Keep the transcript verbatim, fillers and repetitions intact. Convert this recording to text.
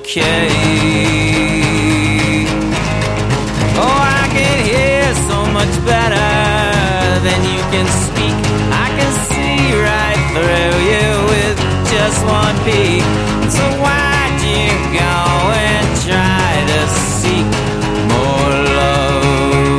okay. Oh, I can hear so much better than you can speak. I can see right through you with just one peek. So why'd you go